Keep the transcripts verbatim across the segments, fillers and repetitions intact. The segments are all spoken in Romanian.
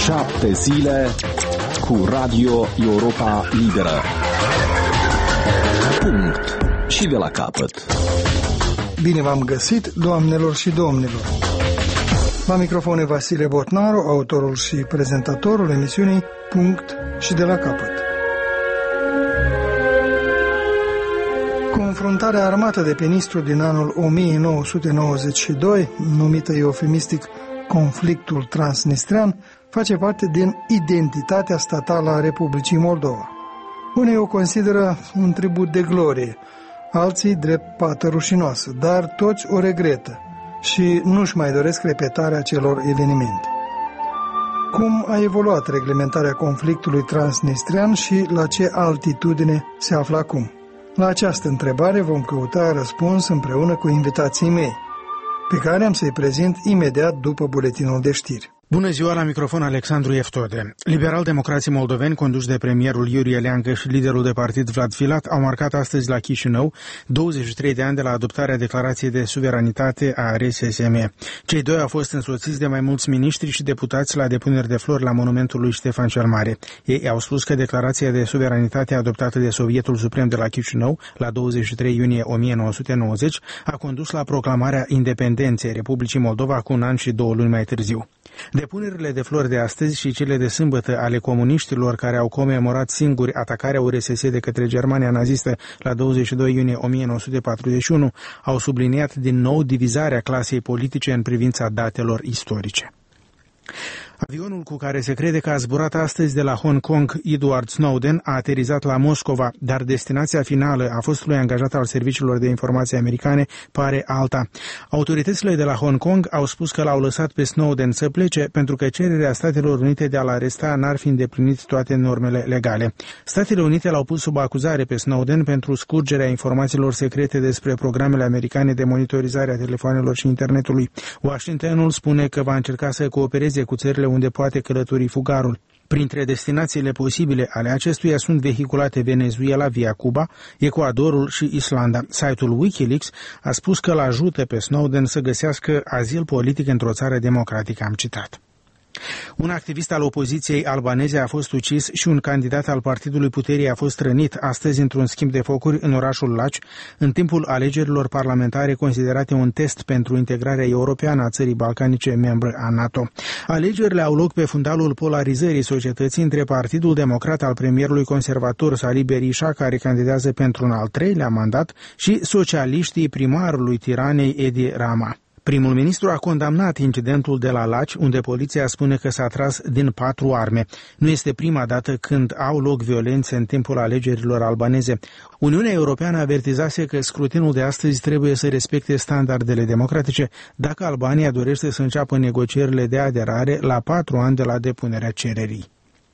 Șapte zile cu Radio Europa Liberă. Punct. Și de la capăt. Bine v-am găsit, doamnelor și domnilor. La microfon e Vasile Botnaru, autorul și prezentatorul emisiunii Punct și de la capăt. Confruntarea armată de pe Nistru din anul o mie nouă sute nouăzeci și doi, numită eufemistic conflictul transnistrian, face parte din identitatea statală a Republicii Moldova. Unii o consideră un tribut de glorie, alții drept pată rușinoasă, dar toți o regretă și nu-și mai doresc repetarea acelor evenimente. Cum a evoluat reglementarea conflictului transnistrian și la ce altitudine se află acum? La această întrebare vom căuta răspuns împreună cu invitații mei, pe care am să-i prezint imediat după buletinul de știri. Bună ziua, la microfon Alexandru Eftode. Liberal-democrații moldoveni, conduși de premierul Iurie Leancă și liderul de partid Vlad Filat, au marcat astăzi la Chișinău douăzeci și trei de ani de la adoptarea declarației de suveranitate a R S S M. Cei doi au fost însoțiți de mai mulți miniștri și deputați la depuneri de flori la monumentul lui Ștefan cel Mare. Ei au spus că declarația de suveranitate adoptată de Sovietul Suprem de la Chișinău la douăzeci și trei iunie o mie nouă sute nouăzeci a condus la proclamarea independenței Republicii Moldova cu un an și două luni mai târziu. Depunerile de flori de astăzi și cele de sâmbătă ale comuniștilor care au comemorat singuri atacarea U R S S de către Germania nazistă la douăzeci și doi iunie o mie nouă sute patruzeci și unu au subliniat din nou divizarea clasei politice în privința datelor istorice. Avionul cu care se crede că a zburat astăzi de la Hong Kong Edward Snowden a aterizat la Moscova, dar destinația finală a fostului angajat al serviciilor de informații americane pare alta. Autoritățile de la Hong Kong au spus că l-au lăsat pe Snowden să plece pentru că cererea Statelor Unite de a-l aresta n-ar fi îndeplinit toate normele legale. Statele Unite l-au pus sub acuzare pe Snowden pentru scurgerea informațiilor secrete despre programele americane de monitorizare a telefoanelor și internetului. Washingtonul spune că va încerca să coopereze cu țările unde poate călători fugarul. Printre destinațiile posibile ale acestuia sunt vehiculate Venezuela via Cuba, Ecuadorul și Islanda. Site-ul Wikileaks a spus că îl ajută pe Snowden să găsească azil politic într-o țară democratică, am citat. Un activist al opoziției albaneze a fost ucis și un candidat al Partidului Puterii a fost rănit astăzi într-un schimb de focuri în orașul Laci, în timpul alegerilor parlamentare considerate un test pentru integrarea europeană a țării balcanice membre a NATO. Alegerile au loc pe fundalul polarizării societății între Partidul Democrat al premierului conservator Salih Berisha, care candidează pentru un al treilea mandat, și socialiștii primarului Tiranei Edi Rama. Primul ministru a condamnat incidentul de la Laci, unde poliția spune că s-a tras din patru arme. Nu este prima dată când au loc violențe în timpul alegerilor albaneze. Uniunea Europeană avertizase că scrutinul de astăzi trebuie să respecte standardele democratice dacă Albania dorește să înceapă negocierile de aderare la patru ani de la depunerea cererii.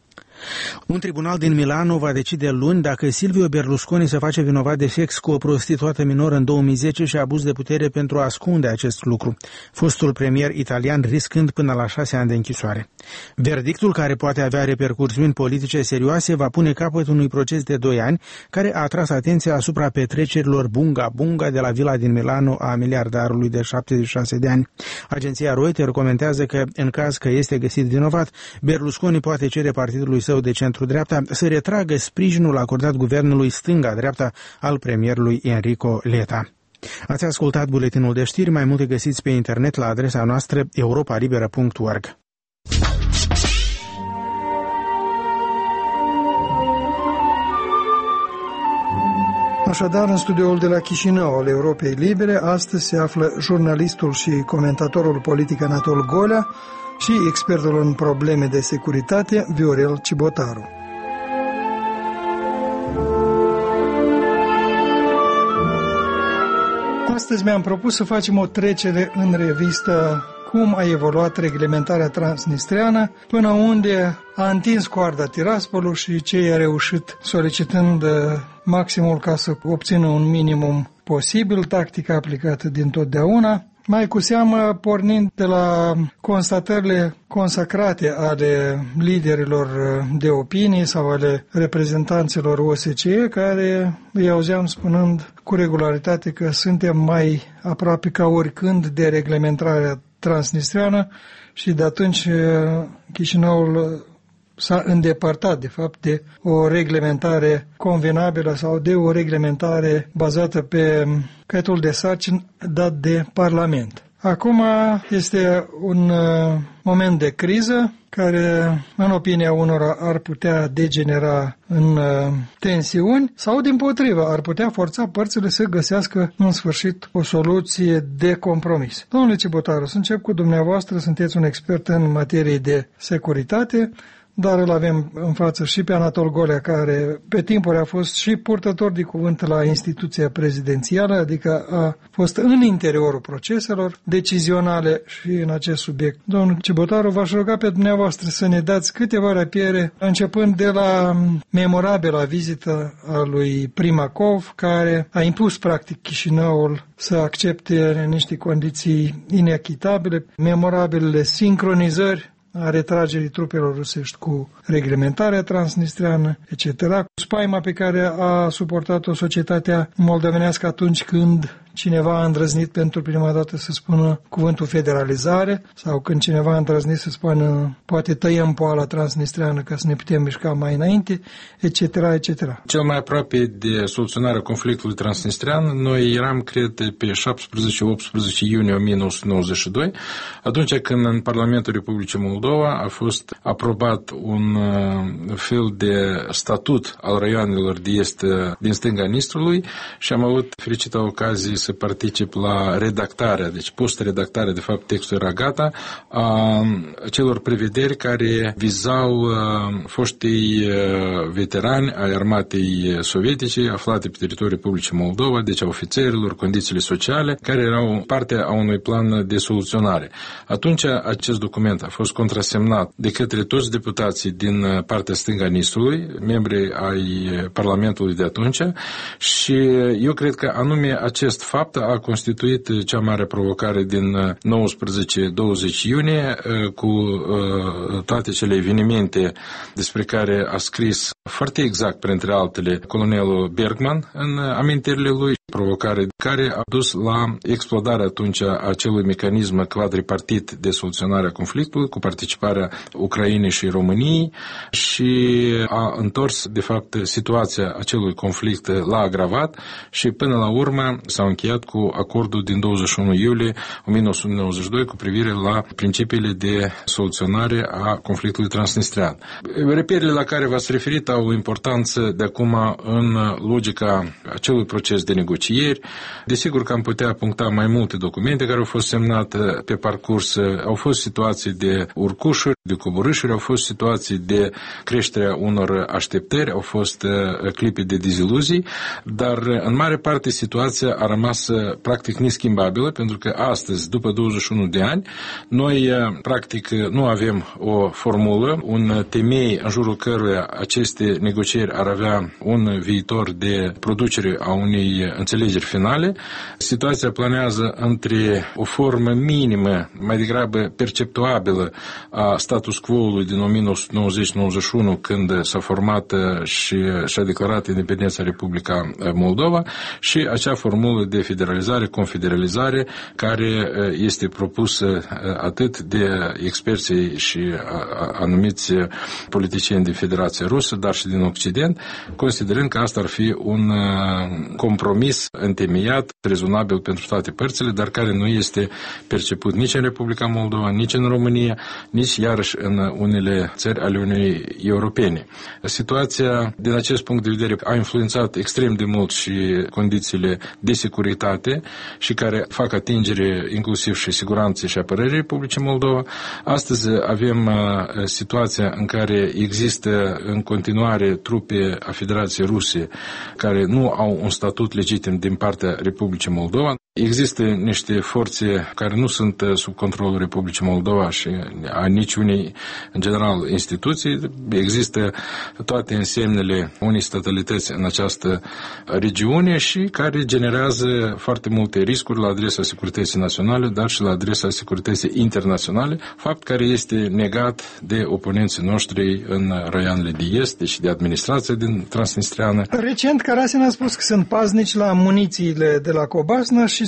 Un tribunal din Milano va decide luni dacă Silvio Berlusconi se face vinovat de sex cu o prostituată minoră în două mii zece și abuz de putere pentru a ascunde acest lucru, fostul premier italian riscând până la șase ani de închisoare. Verdictul, care poate avea repercursiuni politice serioase, va pune capăt unui proces de doi ani care a atras atenția asupra petrecerilor Bunga Bunga de la vila din Milano a miliardarului de șaptezeci și șase de ani. Agenția Reuters comentează că, în caz că este găsit vinovat, Berlusconi poate cere partidului său de centru-dreapta să retragă sprijinul acordat guvernului stânga-dreapta al premierului Enrico Letta. Ați ascultat buletinul de știri, mai multe găsiți pe internet la adresa noastră europa liberă punct org. Așadar, în studioul de la Chișinău al Europei Libere, astăzi se află jurnalistul și comentatorul politic Anatol Golea și expertul în probleme de securitate, Viorel Cibotaru. Astăzi mi-am propus să facem o trecere în revistă cum a evoluat reglementarea transnistreană, până unde a întins coarda Tiraspolul și ce i-a reușit, solicitând maximul ca să obțină un minimum posibil, tactica aplicată dintotdeauna, mai cu seamă pornind de la constatările consacrate ale liderilor de opinii sau ale reprezentanților O S C E, care îi auzeam spunând cu regularitate că suntem mai aproape ca oricând de reglementarea transnistreană și de atunci Chișinăul s-a îndepărtat, de fapt, de o reglementare convenabilă sau de o reglementare bazată pe caietul de sarcini dat de Parlament. Acum este un moment de criză care, în opinia unora, ar putea degenera în tensiuni sau, dimpotrivă, ar putea forța părțile să găsească, în sfârșit, o soluție de compromis. Domnule Cibotaru, să încep cu dumneavoastră, sunteți un expert în materie de securitate, dar îl avem în față și pe Anatol Golea, care pe timpuri a fost și purtător de cuvânt la instituția prezidențială, adică a fost în interiorul proceselor decizionale și în acest subiect. Domnul Cibotaru, v-aș ruga pe dumneavoastră să ne dați câteva rapiere, începând de la memorabila vizită a lui Primakov, care a impus practic Chișinăul să accepte niște condiții inechitabile, memorabilele sincronizări a retragerii trupelor rusești cu reglementarea transnistreană, et cetera. Spaima pe care a suportat-o societatea moldovenească atunci când cineva a îndrăznit pentru prima dată să spună cuvântul federalizare sau când cineva a îndrăznit să spună poate tăiem poala transnistreană ca să ne putem mișca mai înainte, et cetera, et cetera. Cel mai aproape de soluționarea conflictului transnistrean, noi eram, cred, pe șaptesprezece optsprezece iunie o mie nouă sute nouăzeci și doi, atunci când în Parlamentul Republicii Moldova a fost aprobat un fel de statut al raioanelor de est din stânga Nistrului și am avut fericită ocazie să particip la redactarea, deci post-redactarea, de fapt textul era gata, a celor prevederi care vizau foștii veterani ai armatei sovietice aflate pe teritoriul Republicii Moldova, deci a ofițerilor, condițiile sociale, care erau parte a unui plan de soluționare. Atunci acest document a fost contrasemnat de către toți deputații din partea stângă a Nistrului, membri ai Parlamentului de atunci, și eu cred că anume acest fapt a constituit cea mare provocare din nouăsprezece douăzeci iunie, cu toate cele evenimente despre care a scris foarte exact, printre altele, colonelul Bergman în amintirile lui, provocare care a dus la explodarea atunci a acelui mecanism quadripartit de soluționare a conflictului cu participarea Ucrainei și României și a întors, de fapt, situația acelui conflict l-a agravat și până la urmă s-a încheiat cu acordul din douăzeci și unu iulie o mie nouă sute nouăzeci și doi cu privire la principiile de soluționare a conflictului transnistrean. Reperele la care v-ați referit au o importanță de acum în logica acelui proces de negocieri. Desigur că am putea puncta mai multe documente care au fost semnate pe parcurs. Au fost situații de urcușuri, de coborâșuri, au fost situații de creșterea unor așteptări, au fost clipe de deziluzii, dar în mare parte situația a rămas practic neschimbabilă, pentru că astăzi, după douăzeci și unu de ani, noi practic nu avem o formulă, un temei în jurul căruia aceste negocieri ar avea un viitor de producere a unei înțelegeri finale. Situația planează între o formă minimă, mai degrabă perceptuabilă, a status quo-ului din o mie nouă sute nouăzeci nouăzeci și unu, când s-a format și și-a declarat independența Republica Moldova, și acea formulă de federalizare, confederalizare, care este propusă atât de experții și anumiți politicieni din Federația Rusă, dar și din Occident, considerând că asta ar fi un compromis întemeiat, rezonabil pentru toate părțile, dar care nu este perceput nici în Republica Moldova, nici în România, nici iarăși în unele țări ale Uniunii Europene. Situația, din acest punct de vedere, a influențat extrem de mult și condițiile de securitate și care fac atingere inclusiv și siguranței și apărării Republicii Moldova. Astăzi avem situația în care există în continuare trupe a Federației Ruse care nu au un statut legitim din partea Republicii Moldova. Există niște forțe care nu sunt sub controlul Republicii Moldova și a niciunei, în general, instituții. Există toate însemnele unei statalități în această regiune și care generează foarte multe riscuri la adresa securității naționale, dar și la adresa securității internaționale, fapt care este negat de oponenții noștri în raioanele de est, deci de administrația din Transnistreană. Recent, Karasin a spus că sunt paznici la munițiile de la Cobasna și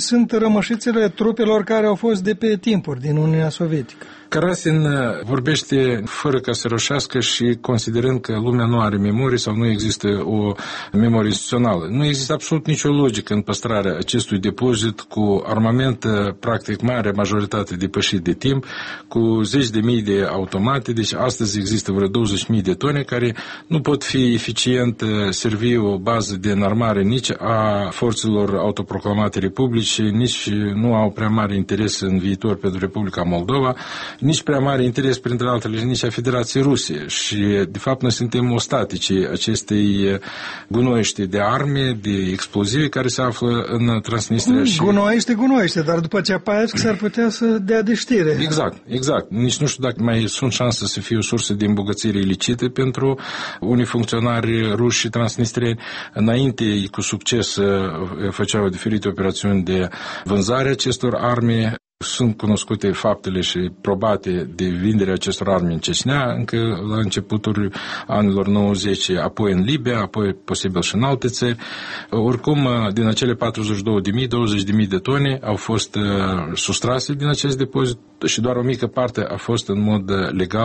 sunt rămășițele trupelor care au fost de pe timpuri din Uniunea Sovietică. Karasin vorbește fără ca să roșească și considerând că lumea nu are memorie sau nu există o memorie instituțională. Nu există absolut nicio logică în păstrarea acestui depozit cu armament practic mare, majoritate depășit de timp, cu zeci de mii de automate, deci astăzi există vreo douăzeci de mii de tone care nu pot fi eficient servi o bază de înarmare nici a forțelor autoproclamate republice, nici nu au prea mare interes în viitor pentru Republica Moldova, nici prea mare interes, printre altele, nici a Federației Ruse. Și, de fapt, noi suntem ostatici acestei gunoiește de arme, de explozive care se află în Transnistria. Și... Gunoiește, gunoiește, dar după ce apaiesc s-ar putea să dea de știre. Exact, exact. Nici nu știu dacă mai sunt șanse să fie o sursă de îmbogățire ilicite pentru unii funcționari ruși și transnistrieni. Înainte, cu succes, făceau diferite operațiuni de vânzare acestor arme. Sunt cunoscute faptele și probate de vinderea acestor arme în Cecina, încă la începutul anilor nouăzeci, apoi în Libia, apoi posibil și în alte țări. Oricum, din acele patruzeci și două de mii, douăzeci de mii de tone au fost uh, sustrase din acest depozit și doar o mică parte a fost în mod legal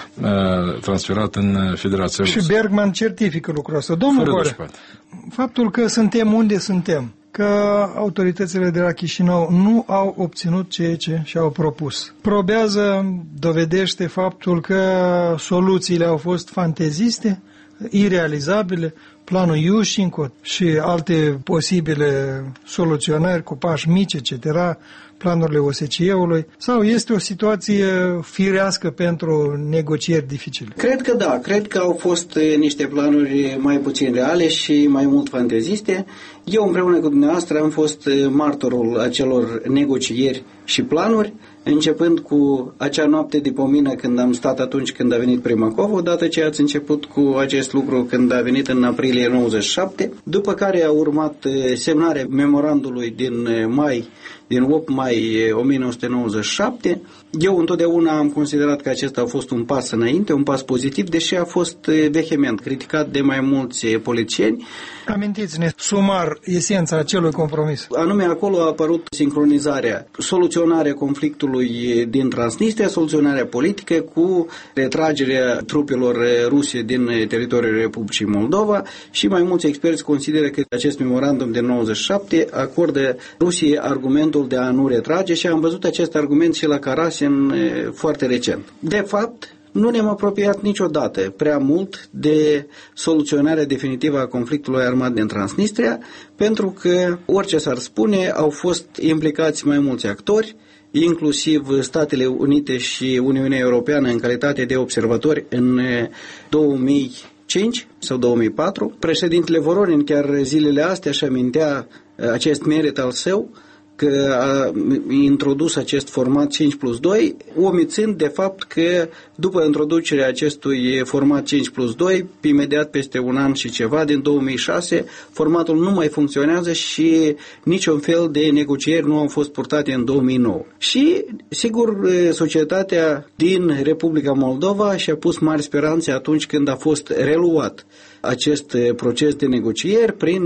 uh, transferat în Federația Rusă. Și Bergman certifică lucrul ăsta. Domnul Gore, faptul că suntem unde suntem, că autoritățile de la Chișinău nu au obținut ceea ce și-au propus. Probează, dovedește faptul că soluțiile au fost fanteziste, irealizabile, planul Iușinco și alte posibile soluționări cu pași mici, et cetera, planurile O S C E-ului, sau este o situație firească pentru negocieri dificile? Cred că da, cred că au fost niște planuri mai puțin reale și mai mult fanteziste. Eu împreună cu dumneavoastră am fost martorul acelor negocieri și planuri, începând cu acea noapte de pomină când am stat atunci când a venit Primakov, odată ce ați început cu acest lucru când a venit în aprilie nouăzeci și șapte, după care a urmat semnarea memorandului din mai, din opt mai o mie nouă sute nouăzeci și șapte. Eu întotdeauna am considerat că acesta a fost un pas înainte, un pas pozitiv, deși a fost vehement criticat de mai mulți politicieni. Amintiți-ne sumar esența acelui compromis. Anume, acolo a apărut sincronizarea, soluționarea conflictului din Transnistria, soluționarea politică cu retragerea trupelor ruse din teritoriul Republicii Moldova și mai mulți experți consideră că acest memorandum din nouăzeci și șapte acordă Rusiei argumentul de a nu retrage și am văzut acest argument și la Karasin foarte recent. De fapt, nu ne-am apropiat niciodată prea mult de soluționarea definitivă a conflictului armat din Transnistria, pentru că, orice s-ar spune, au fost implicați mai mulți actori, inclusiv Statele Unite și Uniunea Europeană în calitate de observatori în două mii cinci sau două mii patru. Președintele Voronin chiar zilele astea își amintea acest merit al său, că a introdus acest format cinci plus doi, omițând de fapt că după introducerea acestui format cinci plus doi, imediat peste un an și ceva, din două mii șase, formatul nu mai funcționează și niciun fel de negocieri nu au fost purtate în două mii nouă. Și, sigur, societatea din Republica Moldova și-a pus mari speranțe atunci când a fost reluat acest proces de negocieri prin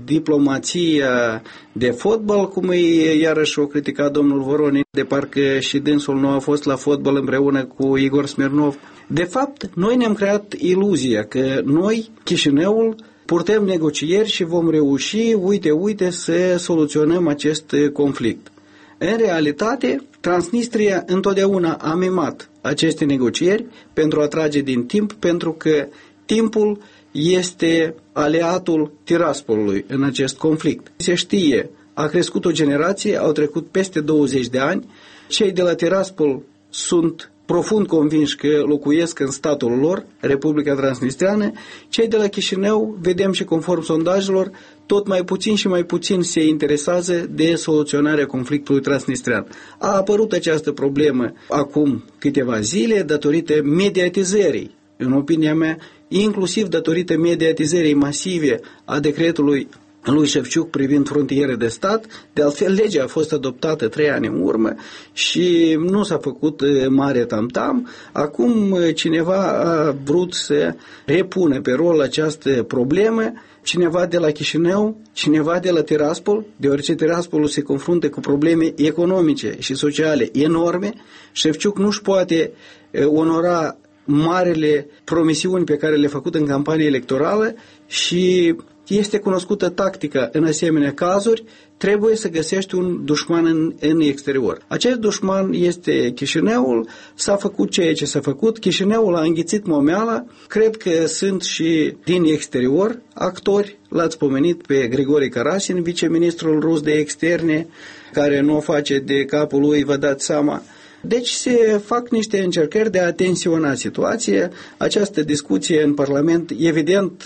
diplomația de fotbal, cum e iarăși o criticat domnul Voronin, de parcă și dânsul nu a fost la fotbal împreună cu Igor Smirnov. De fapt, noi ne-am creat iluzia că noi, Chișinăul, purtăm negocieri și vom reuși, uite, uite, să soluționăm acest conflict. În realitate, Transnistria întotdeauna a mimat aceste negocieri pentru a trage din timp, pentru că timpul este aliatul Tiraspolului în acest conflict. Se știe, a crescut o generație, au trecut peste douăzeci de ani, cei de la Tiraspol sunt profund convinși că locuiesc în statul lor, Republica Transnistreană, cei de la Chișinău, vedem și conform sondajelor, tot mai puțin și mai puțin se interesează de soluționarea conflictului transnistrean. A apărut această problemă acum câteva zile datorită mediatizării, în opinia mea, inclusiv datorită mediatizării masive a decretului lui Șefciuc privind frontiere de stat. De altfel, legea a fost adoptată trei ani în urmă și nu s-a făcut mare tamtam. Acum cineva a vrut să repună pe rol această problemă, cineva de la Chișinău, cineva de la Tiraspol, deoarece Tiraspolul se confruntă cu probleme economice și sociale enorme. Șefciuc nu-și poate onora marele promisiuni pe care le-a făcut în campanie electorală și este cunoscută tactica în asemenea cazuri, trebuie să găsești un dușman în, în exterior. Acest dușman este Chișinăul, s-a făcut ceea ce s-a făcut, Chișinăul a înghițit momeala, cred că sunt și din exterior actori, l-ați pomenit pe Grigori Karasin, viceministrul rus de externe, care nu o face de capul lui, vă dați seama. Deci se fac niște încercări de a tensiona situația. Această discuție în Parlament, evident,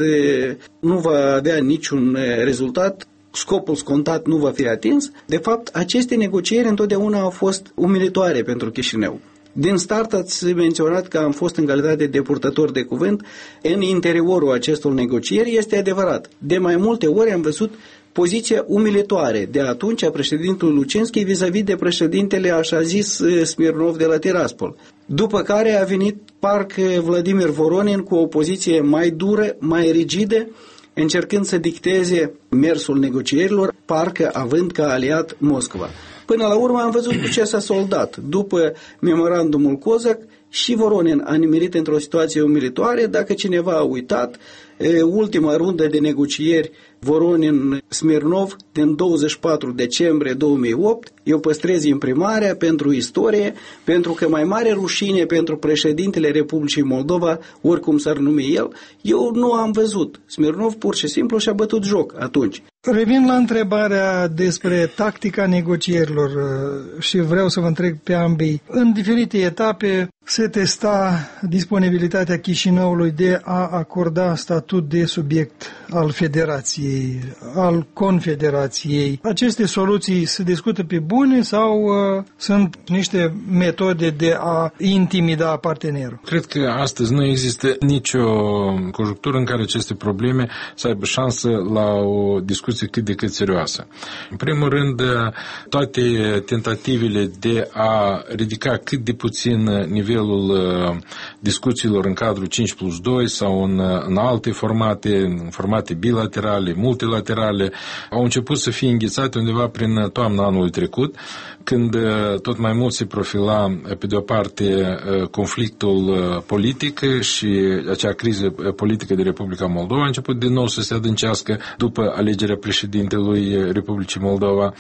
nu va avea niciun rezultat. Scopul scontat nu va fi atins. De fapt, aceste negocieri întotdeauna au fost umilitoare pentru Chișinău. Din start ați menționat că am fost în calitate de purtător de cuvânt în interiorul acestor negocieri. Este adevărat. De mai multe ori am văzut poziția umilitoare de atunci a președintelui Lucinski vis-a-vis de președintele așa zis Smirnov de la Tiraspol. După care a venit parcă Vladimir Voronin cu o poziție mai dură, mai rigidă, încercând să dicteze mersul negocierilor, parcă având ca aliat Moscova. Până la urmă am văzut cu ce s-a soldat. După memorandumul Cozac, și Voronin a nimerit într-o situație umilitoare. Dacă cineva a uitat, ultima rundă de negocieri Voronin-Smirnov din douăzeci și patru decembrie două mii opt, eu păstrez imprimarea pentru istorie, pentru că mai mare rușine pentru președintele Republicii Moldova, oricum s-ar numi el, eu nu am văzut. Smirnov pur și simplu și-a bătut joc atunci. Revin la întrebarea despre tactica negocierilor și vreau să vă întreb pe ambii. În diferite etape se testa disponibilitatea Chișinăului de a acorda statut de subiect al Federației, al Confederației. Aceste soluții se discută pe bune sau uh, sunt niște metode de a intimida partenerul? Cred că astăzi nu există nicio conjunctură în care aceste probleme să aibă șansă la o discuție cât de cât serioasă. În primul rând, toate tentativele de a ridica cât de puțin nivelul discuțiilor în cadrul cinci plus doi sau în, în alte formate, în formate bilaterale, multilaterale, au început să fie înghețate undeva prin toamna anului trecut, când tot mai mult se profila, pe de o parte, conflictul politic și acea criză politică de Republica Moldova a început din nou să se adâncească după alegerea președintelui Republicii Moldova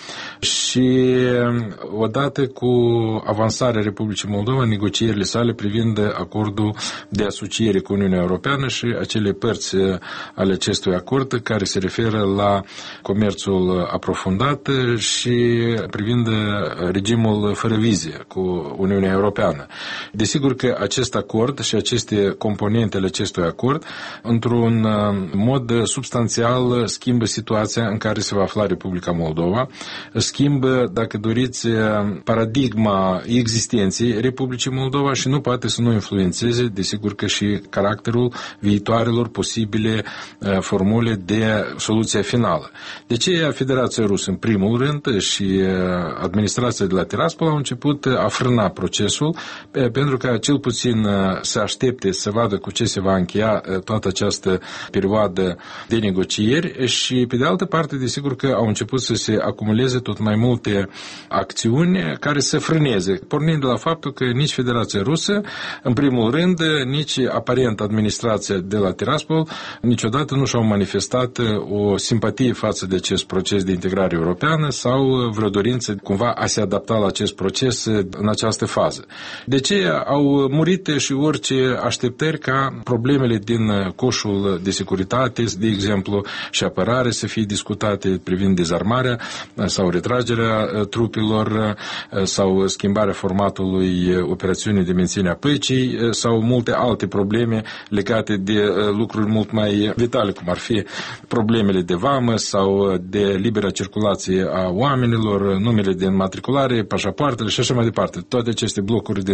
și odată cu avansarea Republicii Moldova, negocierile sale privind acordul de asociere cu Uniunea Europeană și acele părți ale acestui acord care se referă la comerțul aprofundat și privind regimul fără vize cu Uniunea Europeană. Desigur că acest acord și aceste componente ale acestui acord, într-un mod substanțial, schimbă situația în care se va afla Republica Moldova, schimbă, dacă doriți, paradigma existenței Republicii Moldova și nu poate să nu influențeze, desigur că și caracterul viitoarelor posibile formule de soluție finală. De ce Federația Rusă, în primul rând, și administrația de la Tiraspol au început a frâna procesul, pentru că cel puțin să aștepte să vadă cu ce se va încheia toată această perioadă de negocieri și, pe de altă parte, desigur că au început să se acumuleze tot mai multe acțiuni care să frâneze, pornind de la faptul că nici Federația Rusă, în primul rând, nici aparent administrația de la Tiraspol niciodată nu și-au manifestat o simpatie față de acest proces de integrare europeană sau vreo dorință cumva a se adapta la acest proces în această fază. De ce au murit și orice așteptări ca problemele din coșul de securitate, de exemplu, și apărare să fie discutate privind dezarmarea sau retragerea trupelor sau schimbarea formatului operațiunii de menținere a păcii sau multe alte probleme legate de lucruri mult mai vitale, cum ar fi problemele de vamă sau de libera circulație a oamenilor, numele de înmatriculare, pașapoartele și așa mai departe. Toate aceste blocuri de întrebări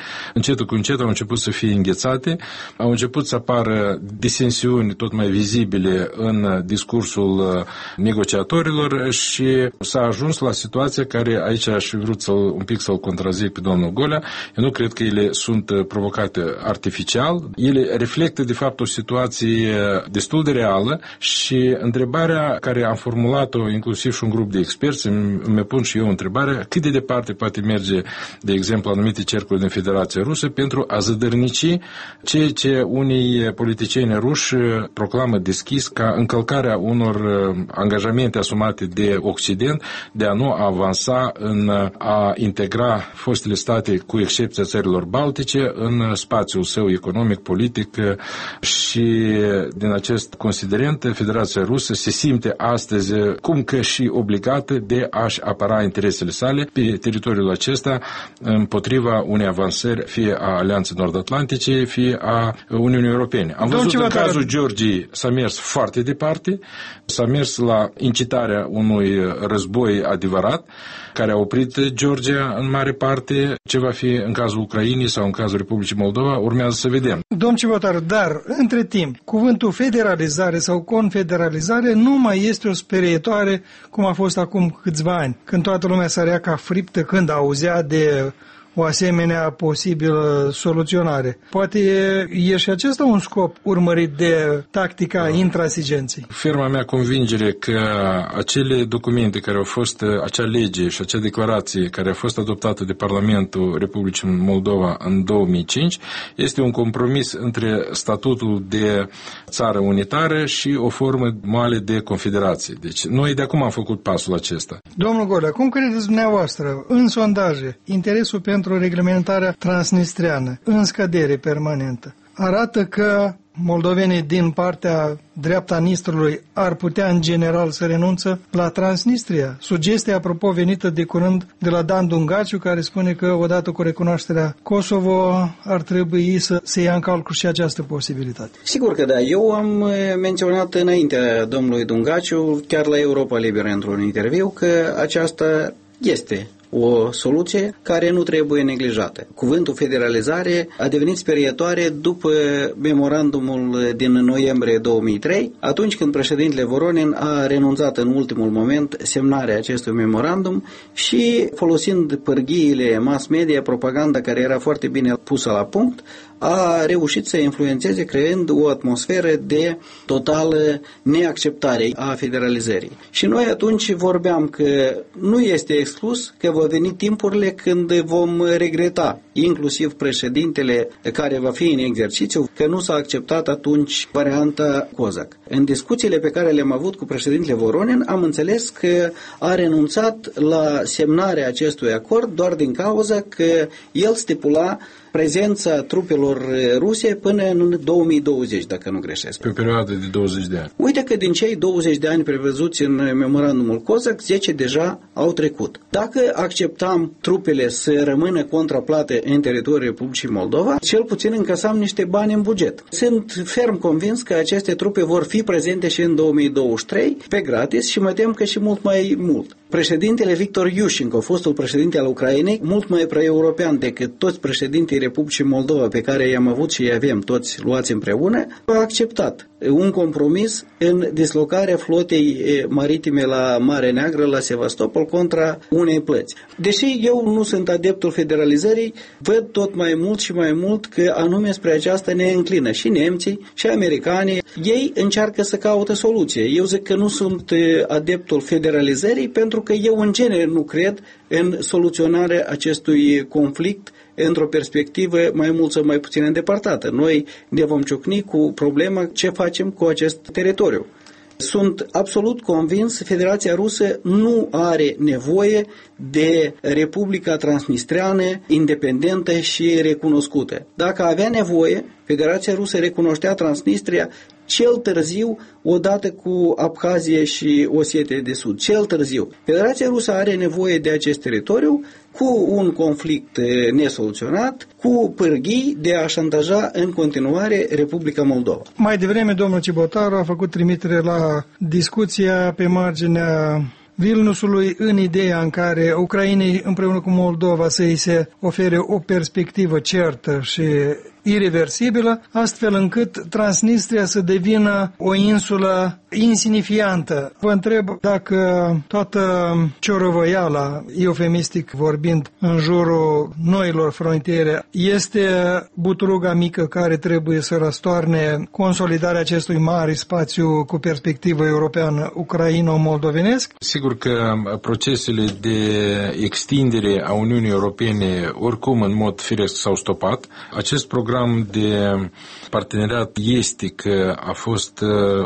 încetul cu încetul au început să fie înghețate, au început să apară disensiuni tot mai vizibile în discursul negociatorilor și s-a ajuns la situația care aici aș fi vrut să un pic să-l contrazic pe domnul Golea. Eu nu cred că ele sunt provocate artificial, ele reflectă de fapt o situație destul de reală și întrebarea care am formulat-o inclusiv și un grup de experți, îmi pun și eu întrebarea cât de departe poate merge, de exemplu, anumite cercuri din Federația Rusă pentru a zădărnici ceea ce unii politicieni ruși proclamă deschis ca încălcarea unor angajamente asumate de Occident de a nu avansa în a integra fostele state, cu excepția țărilor baltice, în spațiul său economic, politic și din acest considerent Federația Rusă se simte astăzi cum că și obligată de a-și apăra interesele sale pe teritoriul acesta împotriva unei avansări fie a Alianței Nord-Atlantice, fie a Uniunii Europene. Am văzut în cazul Georgiei s-a mers foarte departe, s-a mers la incitarea unui război adevărat, care a oprit Georgia în mare parte. Ce va fi în cazul Ucrainei sau în cazul Republicii Moldova, urmează să vedem. Domn Civotaru, dar, între timp, cuvântul federalizare sau confederalizare nu mai este o sperietoare cum a fost acum câțiva ani, când toată lumea sărea ca friptă când auzea de o asemenea posibilă soluționare. Poate e și acesta un scop urmărit de tactica intransigenței. Ferma mea convingere că acele documente care au fost, acea lege și acea declarație care a fost adoptată de Parlamentul Republicii Moldova în două mii cinci este un compromis între statutul de țară unitară și o formă moale de confederație. Deci noi de acum am făcut pasul acesta. Domnul Golea, cum credeți dumneavoastră, în sondaje, interesul pentru pentru reglementarea transnistreană, în scădere permanentă, arată că moldovenii din partea dreapta Nistrului ar putea în general să renunță la Transnistria. Sugestia, apropo, venită de curând de la Dan Dungaciu, care spune că odată cu recunoașterea Kosovo ar trebui să se ia în calcul și această posibilitate. Sigur că da. Eu am menționat înaintea domnului Dungaciu, chiar la Europa Liberă într-un interviu, că aceasta este o soluție care nu trebuie neglijată. Cuvântul federalizare a devenit sperietoare după memorandumul din noiembrie două mii trei, atunci când președintele Voronin a renunțat în ultimul moment semnarea acestui memorandum și, folosind pârghiile mass media, propaganda care era foarte bine pusă la punct, a reușit să influențeze creând o atmosferă de totală neacceptare a federalizării. Și noi atunci vorbeam că nu este exclus că vor veni timpurile când vom regreta, inclusiv președintele care va fi în exercițiu, că nu s-a acceptat atunci varianta Cozac. În discuțiile pe care le-am avut cu președintele Voronin, am înțeles că a renunțat la semnarea acestui acord doar din cauza că el stipula prezența trupelor ruse până în două mii douăzeci, dacă nu greșesc. Pe o perioadă de douăzeci de ani. Uite că din cei douăzeci de ani prevăzuți în memorandumul Cozac, zece deja au trecut. Dacă acceptam trupele să rămână contraplate în teritoriul Republicii Moldova, cel puțin încasam niște bani în buget. Sunt ferm convins că aceste trupe vor fi prezente și în două mii douăzeci și trei pe gratis și mă tem că și mult mai mult. Președintele Victor Yushchenko, fostul președinte al Ucrainei, mult mai pro-european decât toți președintii Republicii Moldova pe care i-am avut și i avem toți luați împreună, a acceptat un compromis în dislocarea flotei maritime la Marea Neagră, la Sevastopol, contra unei plăți. Deși eu nu sunt adeptul federalizării, văd tot mai mult și mai mult că anume spre aceasta ne înclină și nemții și americanii. Ei încearcă să caute soluție. Eu zic că nu sunt adeptul federalizării pentru că eu în genere nu cred în soluționarea acestui conflict într-o perspectivă mai mult sau mai puțin îndepărtată. Noi ne vom ciocni cu problema ce facem cu acest teritoriu. Sunt absolut convins, Federația Rusă nu are nevoie de Republica Transnistreană independentă și recunoscută. Dacă avea nevoie, Federația Rusă recunoștea Transnistria cel târziu, odată cu Abhazia și Osetia de Sud. Cel târziu. Federația Rusă are nevoie de acest teritoriu cu un conflict nesoluționat, cu pârghii de a șantaja în continuare Republica Moldova. Mai devreme, domnul Cibotaru a făcut trimitere la discuția pe marginea Vilniusului în ideea în care Ucrainei împreună cu Moldova să îi se ofere o perspectivă certă și irreversibilă, astfel încât Transnistria să devină o insulă insignifiantă. Vă întreb dacă toată ciorăvăiala, eufemistic vorbind, în jurul noilor frontiere, este buturuga mică care trebuie să răstoarne consolidarea acestui mare spațiu cu perspectivă europeană ucraino-moldovenesc? Sigur că procesele de extindere a Uniunii Europene oricum în mod firesc s-au stopat. Acest program de parteneriat estic a fost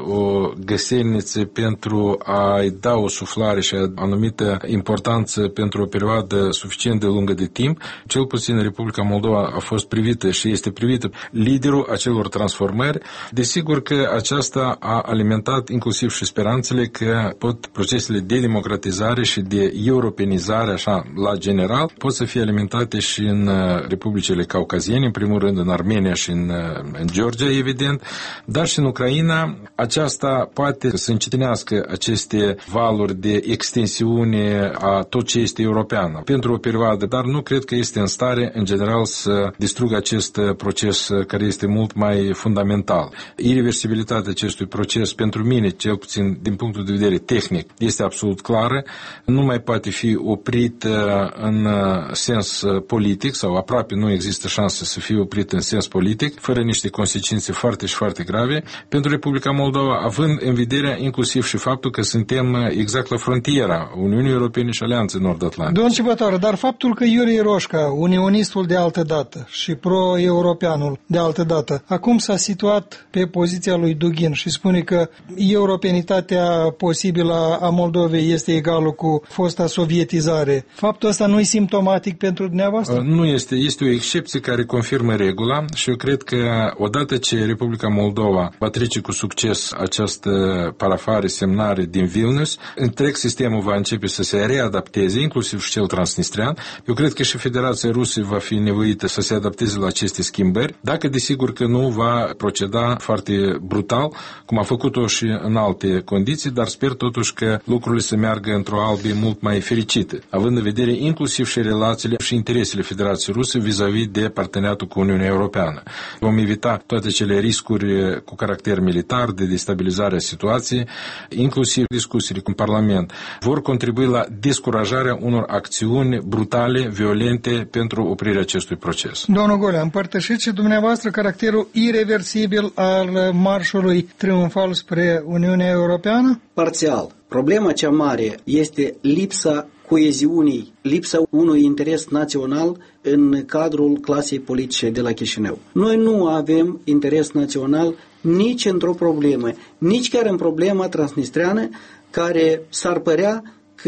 o găselniță pentru a-i da o suflare și o anumită importanță pentru o perioadă suficient de lungă de timp. Cel puțin Republica Moldova a fost privită și este privită liderul acelor transformări. Desigur că aceasta a alimentat inclusiv și speranțele că pot procesele de democratizare și de europenizare, așa, la general, pot să fie alimentate și în republicile caucaziene, în primul rând în Armenia și în, în Georgia, evident, dar și în Ucraina. Aceasta poate să încetinească aceste valuri de extensiune a tot ce este european pentru o perioadă, dar nu cred că este în stare, în general, să distrugă acest proces care este mult mai fundamental. Irreversibilitatea acestui proces, pentru mine, cel puțin din punctul de vedere tehnic, este absolut clară. Nu mai poate fi oprit în sens politic sau aproape nu există șansă să fie oprit în sens politic, fără niște consecințe foarte și foarte grave pentru Republica Moldova, având în vedere inclusiv și faptul că suntem exact la frontiera Uniunii Europene și Alianței Nord-Atlantice. Domnul Ciubotaru, dar faptul că Iurie Roșca, unionistul de altă dată și pro-europeanul de altă dată, acum s-a situat pe poziția lui Dugin și spune că europenitatea posibilă a Moldovei este egală cu fosta sovietizare, faptul ăsta nu e simptomatic pentru dumneavoastră? Nu este, este o excepție care confirmă regula și eu cred că odată ce Republica Moldova va trece cu succes această parafare, semnare din Vilnius, întreg sistemul va începe să se readapteze, inclusiv și cel transnistrian. Eu cred că și Federația Rusă va fi nevoită să se adapteze la aceste schimbări, dacă desigur că nu va proceda foarte brutal, cum a făcut-o și în alte condiții, dar sper totuși că lucrurile să meargă într-o albie mult mai fericită, având în vedere inclusiv și relațiile și interesele Federației Ruse vis-a-vis de parteneriatul cu Uniunea Europeană. Vom evita toate cele riscuri cu caracter militar de destabilizare a situației, inclusiv discuțiile cu Parlament, vor contribui la descurajarea unor acțiuni brutale, violente pentru oprirea acestui proces. Domnul Golea, împărtășiți și dumneavoastră caracterul irreversibil al marșului triumfal spre Uniunea Europeană? Parțial. Problema cea mare este lipsa coeziunii, lipsa unui interes național în cadrul clasei politice de la Chișinău. Noi nu avem interes național nici într-o problemă, nici chiar în problema transnistreană, care s-ar părea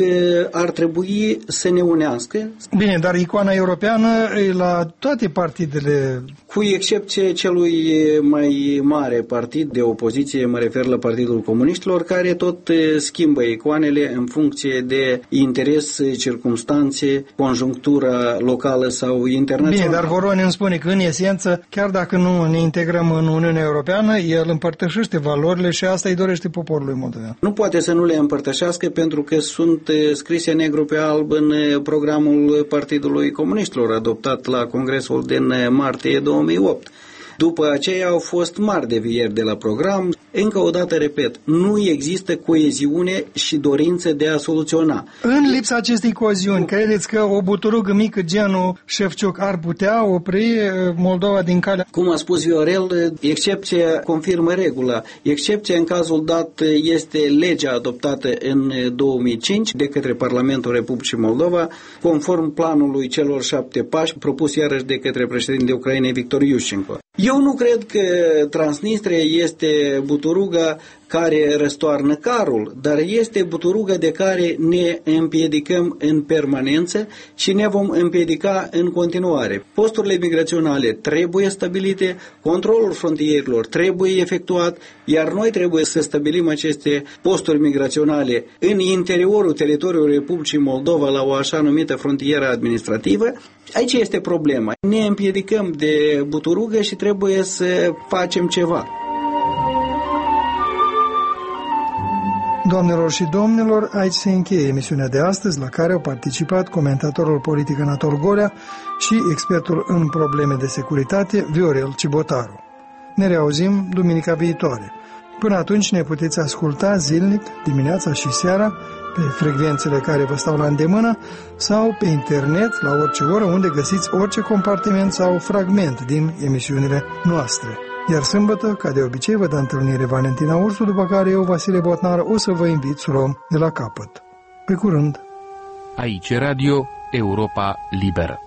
că ar trebui să ne unească. Bine, dar icoana europeană e la toate partidele. Cu excepție celui mai mare partid de opoziție, mă refer la Partidul Comuniștilor, care tot schimbă icoanele în funcție de interes, circumstanțe, conjunctura locală sau internațională. Bine, dar Voronin îmi spune că în esență, chiar dacă nu ne integrăm în Uniunea Europeană, el împărtășește valorile și asta îi dorește poporului moldovean. Nu poate să nu le împărtășească pentru că sunt scrise negru pe alb în programul Partidului Comuniștilor adoptat la Congresul din martie două mii opt. După aceea au fost mari devieri de la program. Încă o dată, repet, nu există coeziune și dorință de a soluționa. În lipsa acestei coeziuni, credeți că o buturugă mică genul Șefciuc ar putea opri Moldova din calea? Cum a spus Viorel, excepția confirmă regula. Excepția în cazul dat este legea adoptată în două mii cinci de către Parlamentul Republicii Moldova, conform planului celor șapte pași propus iarăși de către președintele Ucrainei Victor Iușenko. Eu nu cred că Transnistria este buturuga care răstoarnă carul, dar este buturuga de care ne împiedicăm în permanență și ne vom împiedica în continuare. Posturile migraționale trebuie stabilite, controlul frontierilor trebuie efectuat, iar noi trebuie să stabilim aceste posturi migraționale în interiorul teritoriului Republicii Moldova la o așa numită frontieră administrativă. Aici este problema. Ne împiedicăm de buturugă și trebuie să facem ceva. Doamnelor și domnilor, aici se încheie emisiunea de astăzi, la care au participat comentatorul politic Anatol Golea și expertul în probleme de securitate Viorel Cibotaru. Ne reauzim duminica viitoare. Până atunci ne puteți asculta zilnic, dimineața și seara, pe frecvențele care vă stau la îndemână sau pe internet la orice oră unde găsiți orice compartiment sau fragment din emisiunile noastre. Iar sâmbătă, ca de obicei, vă dă întâlnire Valentina Ursu, după care eu, Vasile Botnar, o să vă invit să luăm de la capăt. Pe curând! Aici Radio Europa Liberă.